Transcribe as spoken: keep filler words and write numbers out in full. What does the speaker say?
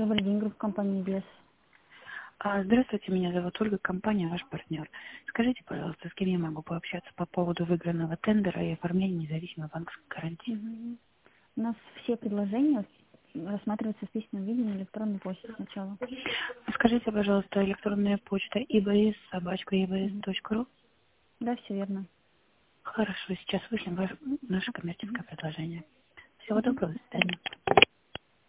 Добрый день, группа компании ЕС. А, Здравствуйте, меня зовут Ольга, компания «Ваш партнер». Скажите, пожалуйста, с кем я могу пообщаться по поводу выигранного тендера и оформления независимой банковской гарантии? Мгм. У нас все предложения рассматриваются в письменном виде на электронной почте сначала. Скажите, пожалуйста, электронная почта ибс собачка ибс Мгм. точка ру. Да, все верно. Хорошо, сейчас вышлем ваш- наше коммерческое Мгм. предложение. Всего Мгм. доброго, до свидания.